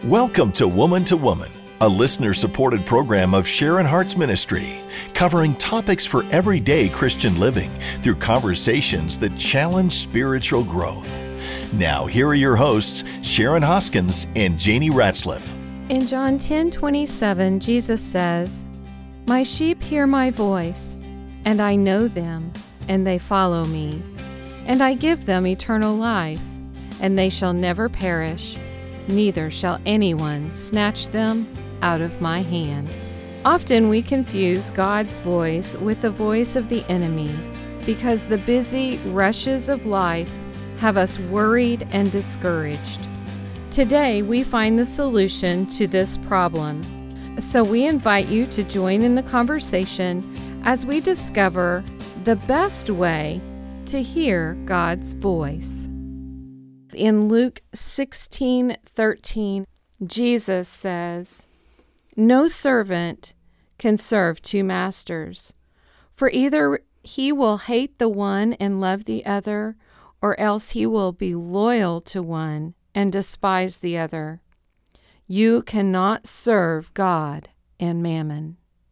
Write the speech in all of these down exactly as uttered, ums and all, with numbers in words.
Welcome to Woman to Woman, a listener-supported program of Sharon Hart's ministry, covering topics for everyday Christian living through conversations that challenge spiritual growth. Now, here are your hosts, Sharon Hoskins and Janie Ratzliff. In John ten twenty-seven, Jesus says, "My sheep hear my voice, and I know them, and they follow me. And I give them eternal life, and they shall never perish, neither shall anyone snatch them out of my hand." Often we confuse God's voice with the voice of the enemy because the busy rushes of life have us worried and discouraged. Today we find the solution to this problem. So we invite you to join in the conversation as we discover the best way to hear God's voice. In Luke sixteen thirteen, Jesus says, "No servant can serve two masters, for either he will hate the one and love the other, or else he will be loyal to one and despise the other. You cannot serve God and mammon."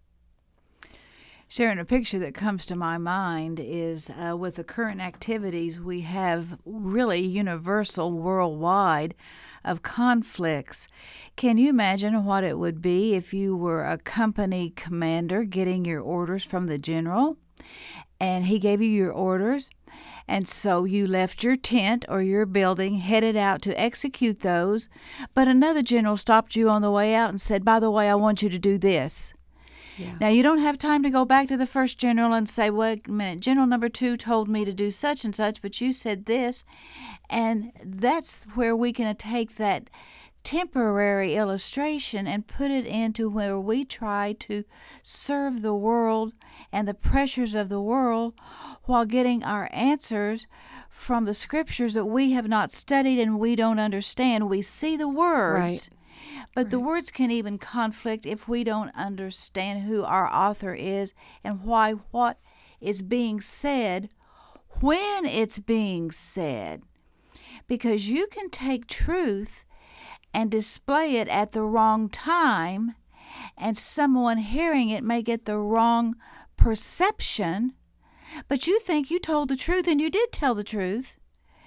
Sharon, a picture that comes to my mind is uh, with the current activities we have really universal worldwide of conflicts. Can you imagine what it would be if you were a company commander getting your orders from the general and he gave you your orders, and so you left your tent or your building, headed out to execute those, but another general stopped you on the way out and said, "By the way, I want you to do this." Yeah. Now, you don't have time to go back to the first general and say, "Wait a minute, general number two told me to do such and such, but you said this." And that's where we can take that temporary illustration and put it into where we try to serve the world and the pressures of the world while getting our answers from the scriptures that we have not studied and we don't understand. We see the words. Right. But right. the words can even conflict if we don't understand who our author is and why what is being said when it's being said. Because you can take truth and display it at the wrong time, and someone hearing it may get the wrong perception, but you think you told the truth, and you did tell the truth,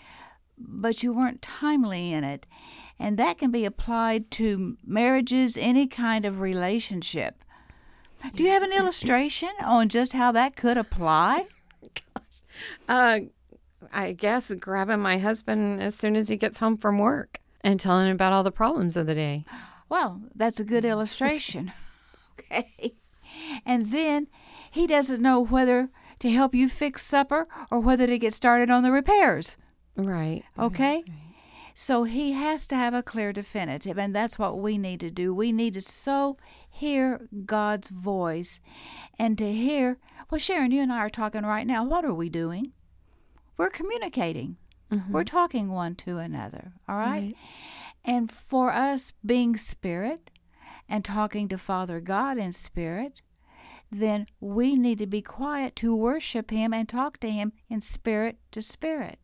but you weren't timely in it. And that can be applied to marriages, any kind of relationship. Do you have an illustration on just how that could apply? Gosh. Uh, I guess grabbing my husband as soon as he gets home from work and telling him about all the problems of the day. Well, that's a good illustration. Okay. And then he doesn't know whether to help you fix supper or whether to get started on the repairs. Right. Okay? Right, right. So he has to have a clear definitive, and that's what we need to do. We need to so hear God's voice and to hear, well, Sharon, you and I are talking right now. What are we doing? We're communicating. Mm-hmm. We're talking one to another, all right? right? And for us being spirit and talking to Father God in spirit, then we need to be quiet to worship Him and talk to Him in spirit to spirit.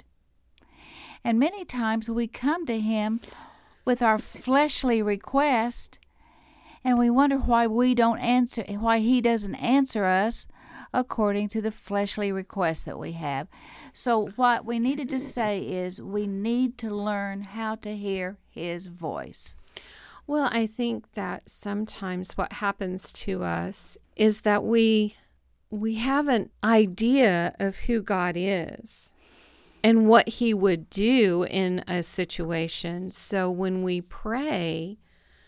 And many times we come to Him with our fleshly request, and we wonder why we don't answer, why He doesn't answer us according to the fleshly request that we have. So what we needed to say is we need to learn how to hear His voice. Well, I think that sometimes what happens to us is that we we have an idea of who God is and what He would do in a situation. So when we pray,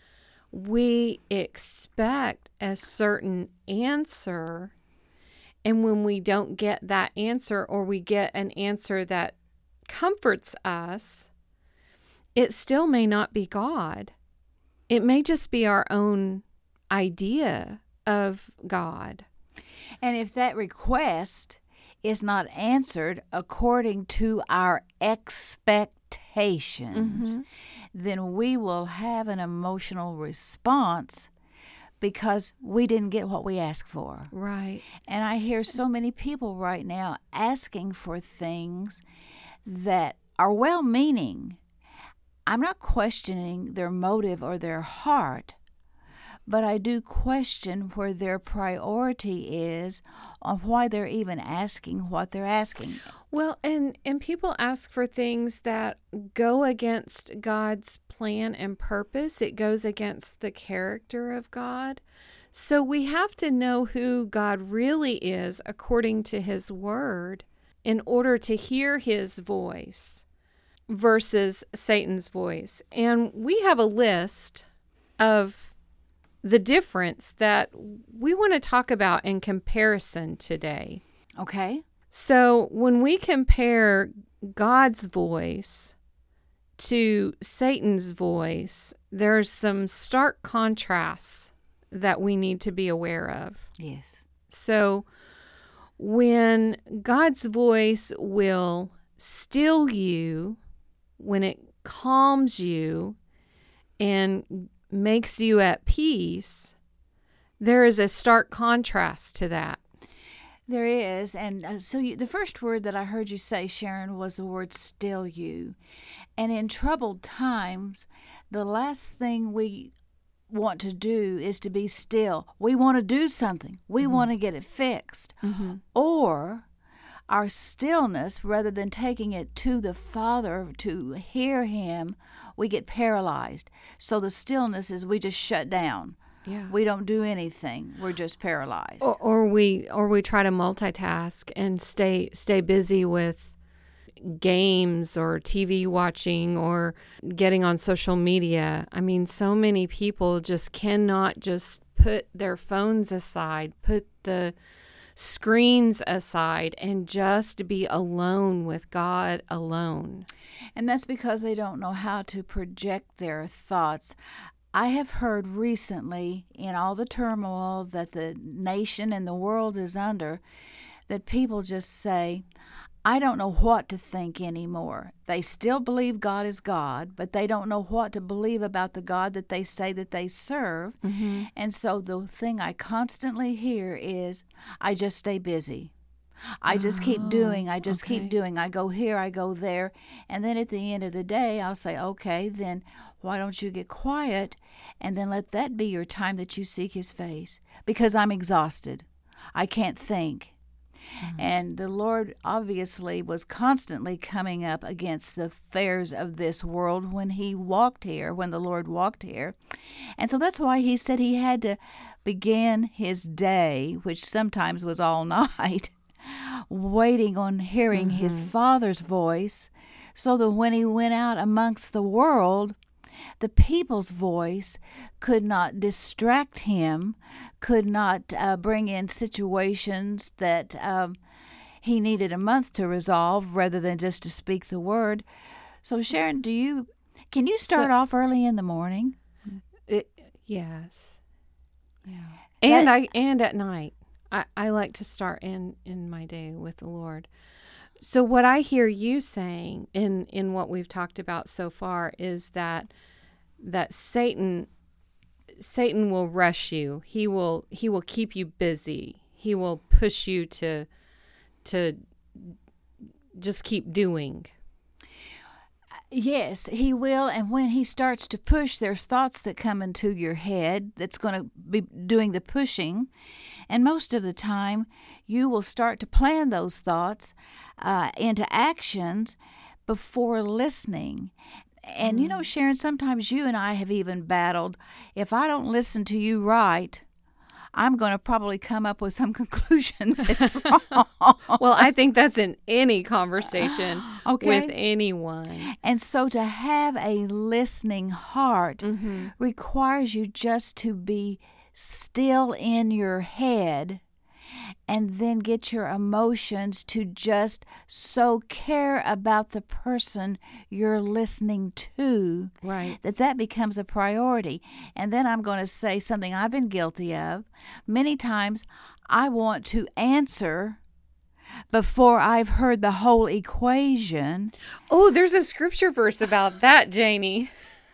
we expect a certain answer. And when we don't get that answer, or we get an answer that comforts us, it still may not be God. It may just be our own idea of God. And if that request is not answered according to our expectations, mm-hmm. then we will have an emotional response because we didn't get what we asked for. Right. And I hear so many people right now asking for things that are well-meaning. I'm not questioning their motive or their heart, but I do question where their priority is on why they're even asking what they're asking. Well, and, and people ask for things that go against God's plan and purpose. It goes against the character of God. So we have to know who God really is according to His Word in order to hear His voice versus Satan's voice. And we have a list of the difference that we want to talk about in comparison today. Okay. So when we compare God's voice to Satan's voice, there's some stark contrasts that we need to be aware of. Yes. So when God's voice will still you, when it calms you and makes you at peace, there is a stark contrast to that. There is. And uh, so you, the first word that I heard you say, Sharon, was the word still you. And in troubled times, the last thing we want to do is to be still. We want to do something. We mm-hmm. want to get it fixed. Mm-hmm. Or our stillness, rather than taking it to the Father to hear Him, we get paralyzed. So the stillness is we just shut down. Yeah. We don't do anything. We're just paralyzed. Or, or we or we try to multitask and stay stay busy with games or T V watching or getting on social media. I mean, so many people just cannot just put their phones aside, put the screens aside, and just be alone with God alone. And that's because they don't know how to project their thoughts. I have heard recently, in all the turmoil that the nation and the world is under, that people just say, I don't know what to think anymore. They still believe God is God, but they don't know what to believe about the God that they say that they serve. Mm-hmm. And so the thing I constantly hear is, I just stay busy. I just oh, keep doing. I just okay. keep doing. I go here, I go there. And then at the end of the day, I'll say, okay, then why don't you get quiet and then let that be your time that you seek His face? Because I'm exhausted. I can't think. Mm-hmm. And the Lord obviously was constantly coming up against the affairs of this world when He walked here, when the Lord walked here. And so that's why He said He had to begin His day, which sometimes was all night, waiting on hearing mm-hmm. His Father's voice, so that when He went out amongst the world, the people's voice could not distract Him, could not uh, bring in situations that um, He needed a month to resolve rather than just to speak the word. So, Sharon, do you can you start so, off early in the morning? It, yes. Yeah. And that, I and at night. I, I like to start in, in my day with the Lord. So what I hear you saying in, in what we've talked about so far is that that Satan Satan will rush you. He will he will keep you busy. He will push you to to just keep doing. Yes, he will. And when he starts to push, there's thoughts that come into your head that's going to be doing the pushing. And most of the time, you will start to plan those thoughts uh, into actions before listening. And, mm. you know, Sharon, sometimes you and I have even battled. If I don't listen to you right, I'm going to probably come up with some conclusion that's wrong. Well, I think that's in any conversation okay. with anyone. And so to have a listening heart mm-hmm. requires you just to be still in your head and then get your emotions to just so care about the person you're listening to, right? That that becomes a priority. And then I'm going to say something I've been guilty of. Many times I want to answer before I've heard the whole equation. Oh, there's a scripture verse about that, Janie.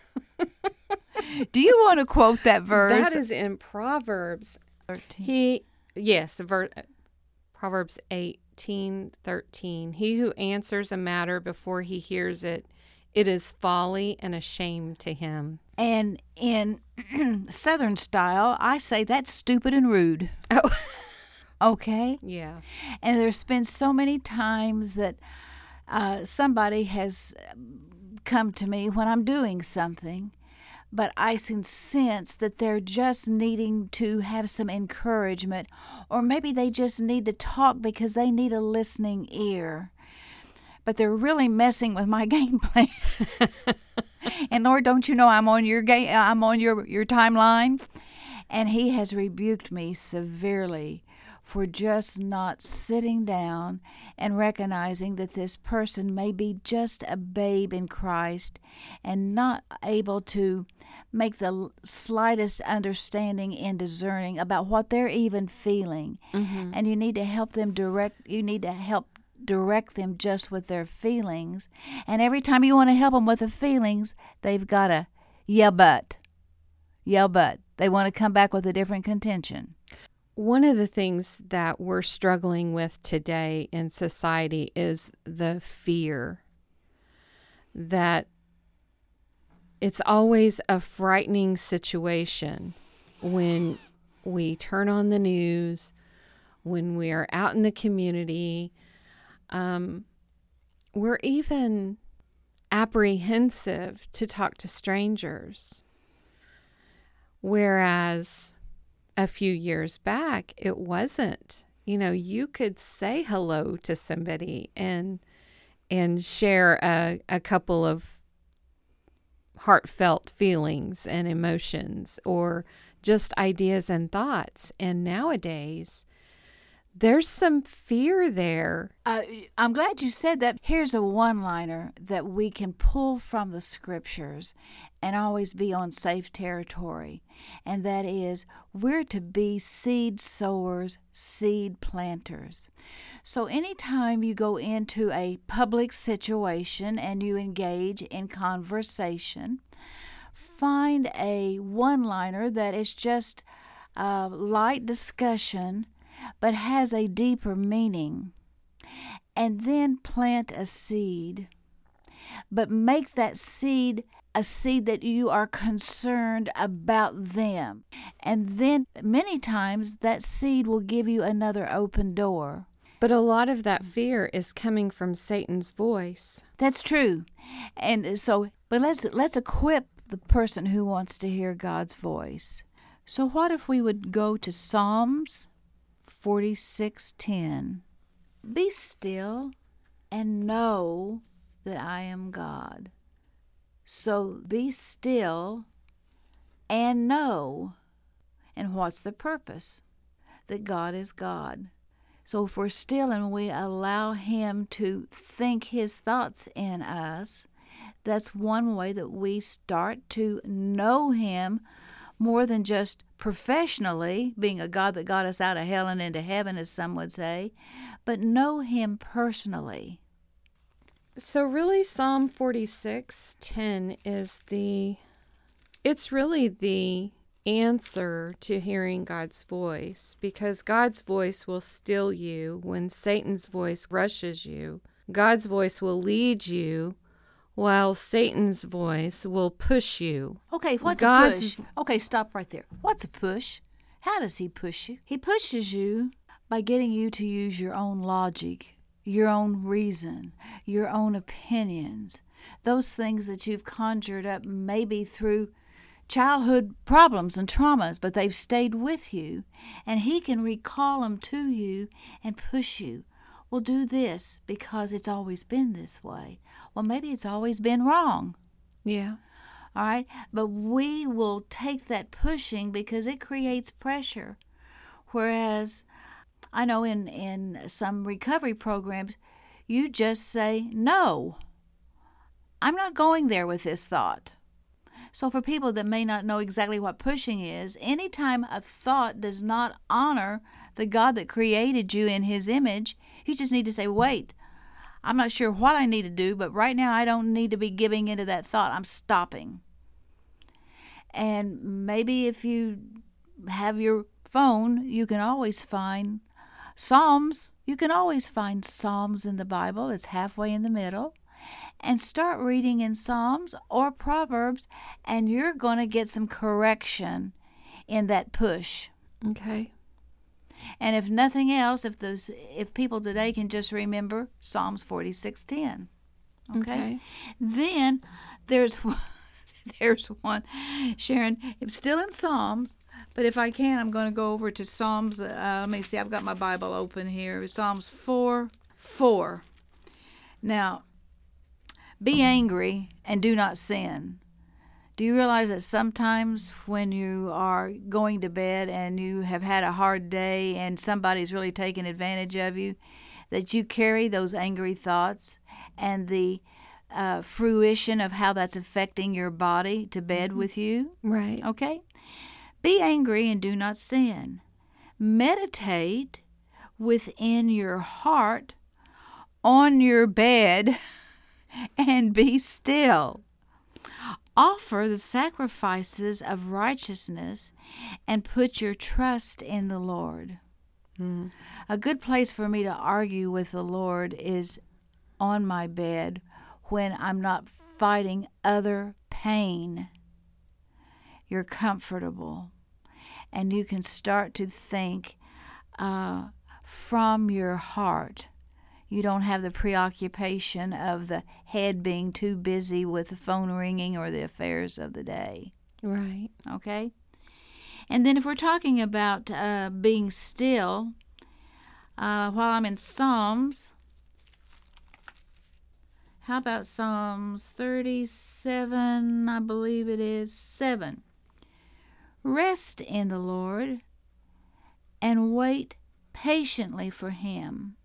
Do you want to quote that verse? That is in Proverbs. thirteen. He Yes, ver- Proverbs eighteen thirteen. He who answers a matter before he hears it It is folly and a shame to him. And in Southern style, I say that's stupid and rude. Oh. Okay? Yeah. And there's been so many times that uh, somebody has come to me when I'm doing something, but I can sense that they're just needing to have some encouragement, or maybe they just need to talk because they need a listening ear. But they're really messing with my game plan. And Lord, don't you know I'm on your game? I'm on your your timeline, and He has rebuked me severely for just not sitting down and recognizing that this person may be just a babe in Christ and not able to make the slightest understanding and discerning about what they're even feeling. Mm-hmm. And you need to help them direct. You need to help. direct them just with their feelings. And every time you want to help them with the feelings, they've got to yell but. Yell but. They want to come back with a different contention. One of the things that we're struggling with today in society is the fear that it's always a frightening situation when we turn on the news, when we are out in the community. Um, we're even apprehensive to talk to strangers. Whereas a few years back, it wasn't. You know, you could say hello to somebody and and share a, a couple of heartfelt feelings and emotions, or just ideas and thoughts. And nowadays, there's some fear there. Uh, I'm glad you said that. Here's a one-liner that we can pull from the scriptures and always be on safe territory. And that is, we're to be seed sowers, seed planters. So anytime you go into a public situation and you engage in conversation, find a one-liner that is just a light discussion but has a deeper meaning, and then plant a seed. But make that seed a seed that you are concerned about them. And then many times that seed will give you another open door. But a lot of that fear is coming from Satan's voice. That's true. And so, but let's let's equip the person who wants to hear God's voice. So what if we would go to Psalms forty-six ten. Be still and know that I am God. So be still and know. And what's the purpose? That God is God. So if we're still and we allow Him to think His thoughts in us, that's one way that we start to know Him more than just professionally, being a God that got us out of hell and into heaven, as some would say, but know Him personally. So really, Psalm forty-six ten is the, it's really the answer to hearing God's voice, because God's voice will still you when Satan's voice rushes you. God's voice will lead you, while Satan's voice will push you. Okay, what's God's... a push? Okay, stop right there. What's a push? How does he push you? He pushes you by getting you to use your own logic, your own reason, your own opinions, those things that you've conjured up maybe through childhood problems and traumas, but they've stayed with you, and he can recall them to you and push you. Well, do this because it's always been this way. Well, maybe it's always been wrong. Yeah. All right? But we will take that pushing because it creates pressure. Whereas I know in, in some recovery programs, you just say, no, I'm not going there with this thought. So for people that may not know exactly what pushing is, anytime a thought does not honor the God that created you in His image, you just need to say, wait, I'm not sure what I need to do, but right now I don't need to be giving into that thought. I'm stopping. And maybe if you have your phone, you can always find Psalms. You can always find Psalms in the Bible. It's halfway in the middle. and start reading in Psalms or Proverbs, and you're going to get some correction in that push. Okay. And if nothing else, if those if people today can just remember Psalms forty-six ten, okay? Okay. Then there's there's one, Sharon. It's still in Psalms, but if I can, I'm going to go over to Psalms. Uh, let me see. I've got my Bible open here. Psalms four four. Now, be angry and do not sin. Do you realize that sometimes when you are going to bed and you have had a hard day and somebody's really taken advantage of you, that you carry those angry thoughts and the uh, fruition of how that's affecting your body to bed mm-hmm. with you? Right. Okay? Be angry and do not sin. Meditate within your heart on your bed and be still. Offer the sacrifices of righteousness and put your trust in the Lord. Mm. A good place for me to argue with the Lord is on my bed when I'm not fighting other pain. You're comfortable, and you can start to think uh, from your heart. You don't have the preoccupation of the head being too busy with the phone ringing or the affairs of the day. Right. Okay? And then if we're talking about uh, being still, uh, while I'm in Psalms, how about Psalms thirty-seven, I believe it is, seven. Rest in the Lord and wait patiently for Him.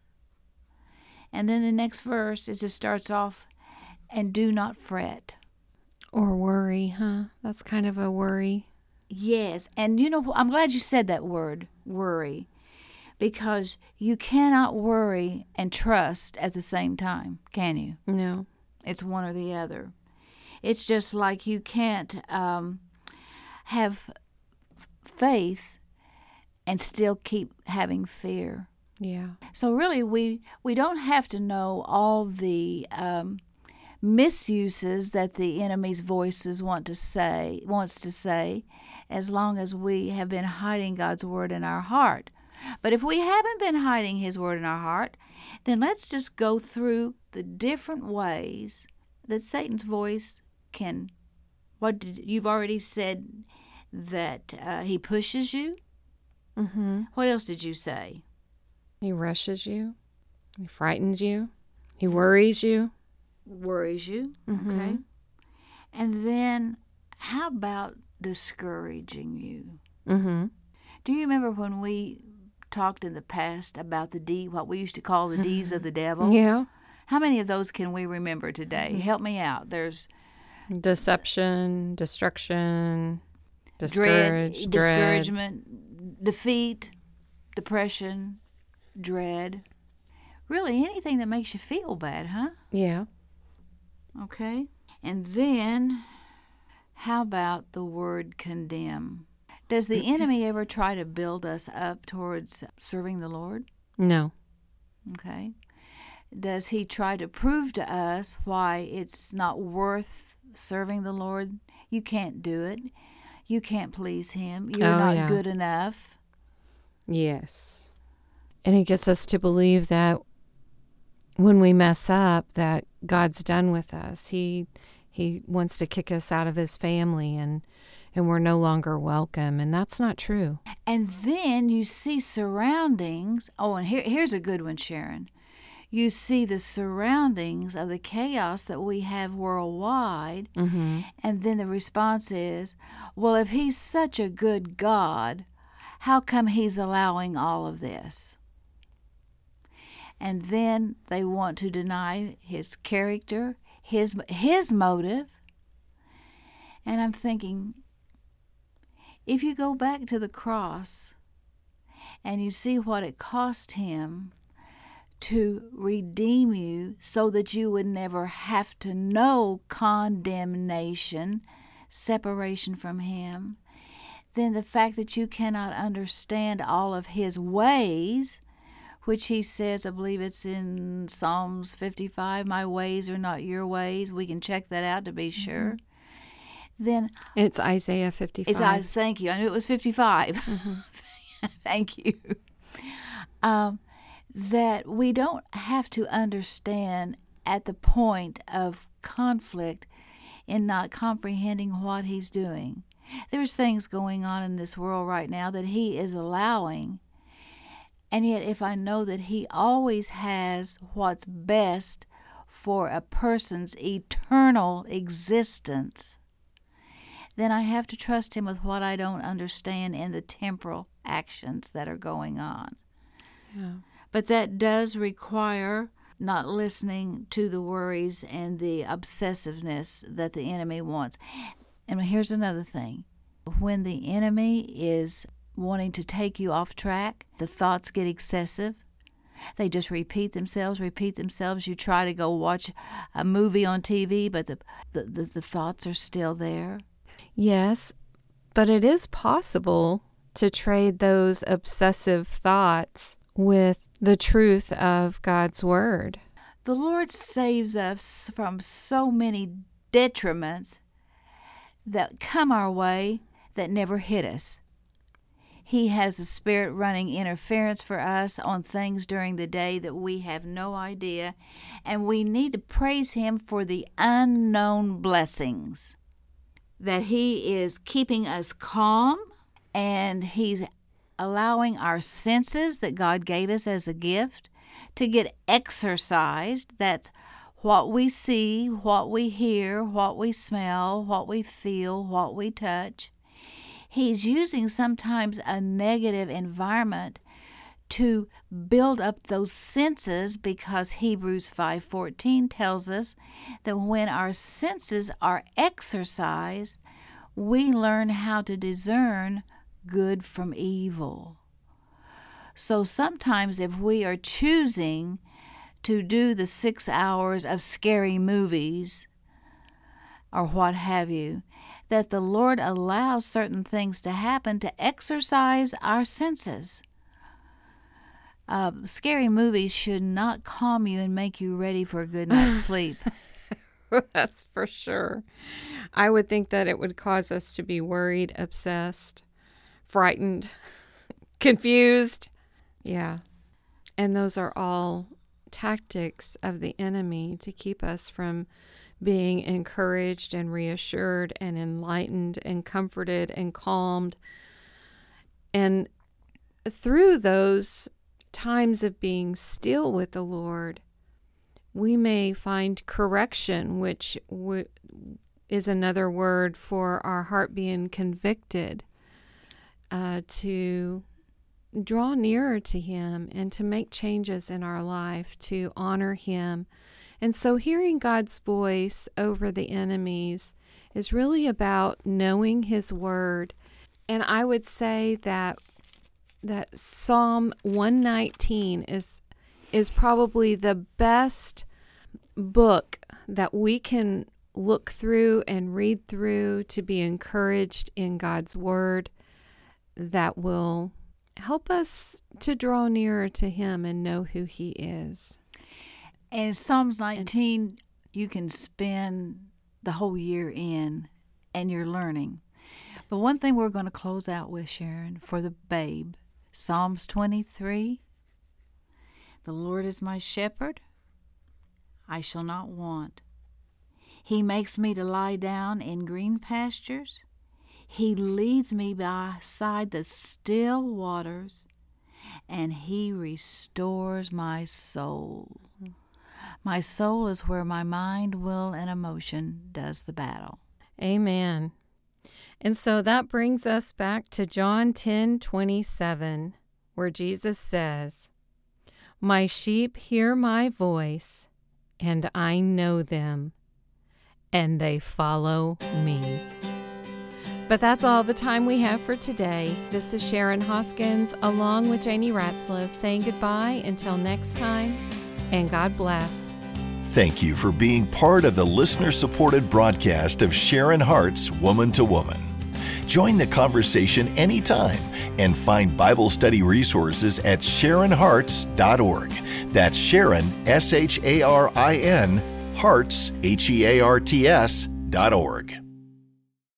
And then the next verse, it just starts off, and do not fret. Or worry, huh? That's kind of a worry. Yes, and you know, I'm glad you said that word, worry, because you cannot worry and trust at the same time, can you? No. It's one or the other. It's just like you can't um, have faith and still keep having fear. Yeah. So really, we, we don't have to know all the um, misuses that the enemy's voices want to say, wants to say, as long as we have been hiding God's word in our heart. But if we haven't been hiding His word in our heart, then let's just go through the different ways that Satan's voice can. What did you've already said that uh, he pushes you? Mm-hmm. What else did you say? He rushes you. He frightens you. He worries you. Worries you. Mm-hmm. Okay. And then how about discouraging you? Mm-hmm. Do you remember when we talked in the past about the D, what we used to call the D's of the devil? Yeah. How many of those can we remember today? Mm-hmm. Help me out. There's deception, destruction, discourage, dread, dread. discouragement, defeat, depression, dread. Really anything that makes you feel bad, huh? Yeah. Okay. And then how about the word condemn? Does the enemy ever try to build us up towards serving the Lord? No. Okay. Does he try to prove to us why it's not worth serving the Lord? You can't do it. You can't please Him. You're oh, not yeah. good enough. Yes. And he gets us to believe that when we mess up, that God's done with us. He he wants to kick us out of His family, and and we're no longer welcome, and that's not true. And then you see surroundings. Oh, and here here's a good one, Sharon. You see the surroundings of the chaos that we have worldwide, mm-hmm. and then the response is, well, if He's such a good God, how come He's allowing all of this? And then they want to deny His character, his his motive. And I'm thinking, if you go back to the cross and you see what it cost Him to redeem you so that you would never have to know condemnation, separation from Him, then the fact that you cannot understand all of His ways, which he says, I believe it's in Psalms fifty-five, my ways are not your ways. We can check that out to be sure. Mm-hmm. Then it's Isaiah fifty-five. It's Isaiah, thank you. I knew it was fifty-five. Mm-hmm. Thank you. Um, that we don't have to understand at the point of conflict in not comprehending what he's doing. There's things going on in this world right now that he is allowing. And yet if I know that he always has what's best for a person's eternal existence, then I have to trust him with what I don't understand in the temporal actions that are going on. Yeah. But that does require not listening to the worries and the obsessiveness that the enemy wants. And here's another thing. When the enemy is wanting to take you off track, the thoughts get excessive. They just repeat themselves, repeat themselves. You try to go watch a movie on T V, but the, the, the, the thoughts are still there. Yes, but it is possible to trade those obsessive thoughts with the truth of God's Word. The Lord saves us from so many detriments that come our way that never hit us. He has a spirit running interference for us on things during the day that we have no idea, and we need to praise Him for the unknown blessings, that He is keeping us calm, and He's allowing our senses that God gave us as a gift to get exercised. That's what we see, what we hear, what we smell, what we feel, what we touch. He's using sometimes a negative environment to build up those senses, because Hebrews five fourteen tells us that when our senses are exercised, we learn how to discern good from evil. So sometimes if we are choosing to do the six hours of scary movies or what have you, that the Lord allows certain things to happen to exercise our senses. Uh, scary movies should not calm you and make you ready for a good night's sleep. That's for sure. I would think that it would cause us to be worried, obsessed, frightened, confused. Yeah. And those are all tactics of the enemy to keep us from being encouraged and reassured and enlightened and comforted and calmed. And through those times of being still with the Lord, we may find correction, which w- is another word for our heart being convicted, uh, to draw nearer to Him and to make changes in our life to honor Him. And so hearing God's voice over the enemies is really about knowing His Word. And I would say that that Psalm one nineteen is is probably the best book that we can look through and read through to be encouraged in God's Word, that will help us to draw nearer to Him and know who He is. And Psalms nineteen, you can spend the whole year in, and you're learning. But one thing we're going to close out with, Sharon, for the babe, Psalms twenty-three, the Lord is my shepherd, I shall not want. He makes me to lie down in green pastures. He leads me beside the still waters, and He restores my soul. My soul is where my mind, will, and emotion does the battle. Amen. And so that brings us back to John ten twenty-seven, where Jesus says, "My sheep hear my voice, and I know them, and they follow me." But that's all the time we have for today. This is Sharon Hoskins, along with Janie Ratzloff, saying goodbye until next time, and God bless. Thank you for being part of the listener-supported broadcast of Sharon Hart's Woman to Woman. Join the conversation anytime and find Bible study resources at sharon hearts dot org. That's Sharon, S H A R I N, Hearts, H E A R T S, dot org.